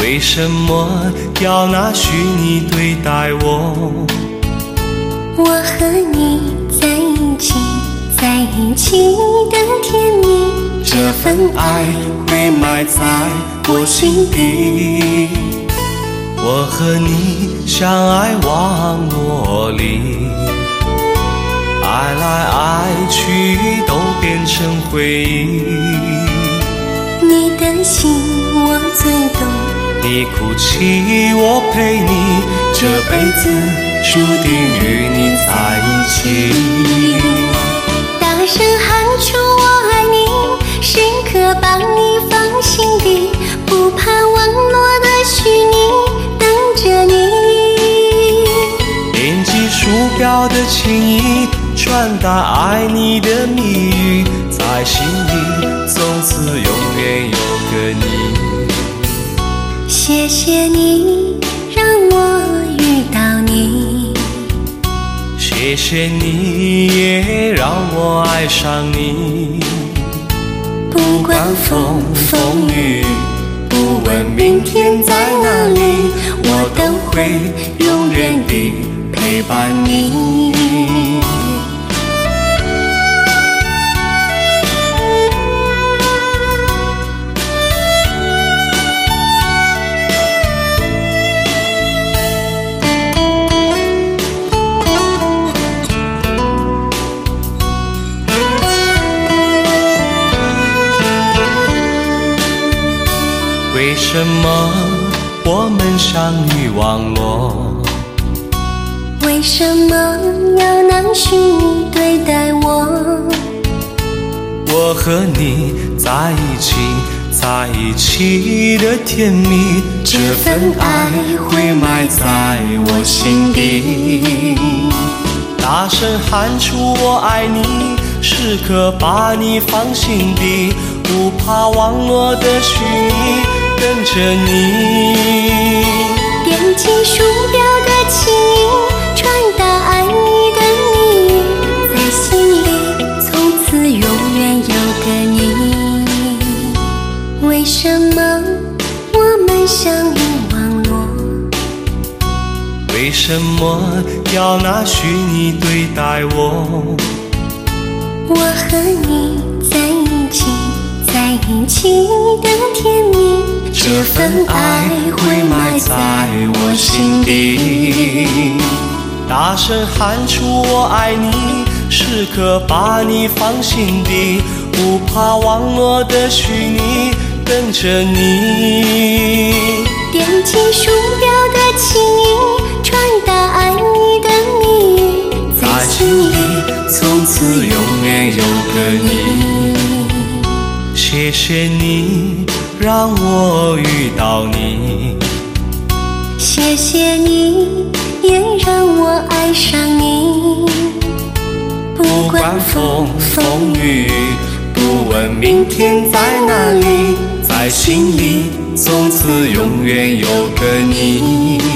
为什么要拿虚拟对待我？ 我和你在一起，在一起的甜蜜， 这份爱会埋在我心底。我和你相爱网络里，爱来爱去都变成回忆。 你的心我最懂， 你哭泣我陪你，这辈子注定与你在一起。 大声喊出我爱你，时刻把你放心底，不怕网络的虚拟，等着你。 点击鼠标的情意，传达爱你的蜜语，在心里从此永远有个你。 谢谢你让我遇到你， 谢谢你也让我爱上你。不管风风雨，不问明天在哪里，我都会永远地陪伴你。为什么我们相遇网络？ 为什么要拿虚拟对待我？ 我和你在一起，在一起的甜蜜，这份爱会埋在我心底。大声喊出我爱你，时刻把你放心底，不怕网络的虚拟，跟着你。 点击鼠标的情意，传达爱你的蜜语，在心里从此永远有个你。为什么我们相遇网络？ 为什么要拿虚拟对待我？ 我和你在一起，在一起的甜蜜， 这份爱会埋在我心底。大声喊出我爱你，时刻把你放心底，不怕网络的虚拟，等着你。 点击鼠标的情意，传达爱你的蜜语， 在心里从此永远有个你。谢谢你让我遇到你， 谢谢你也让我爱上你。 不管风风雨，不问明天在哪里，在心里从此永远有个你。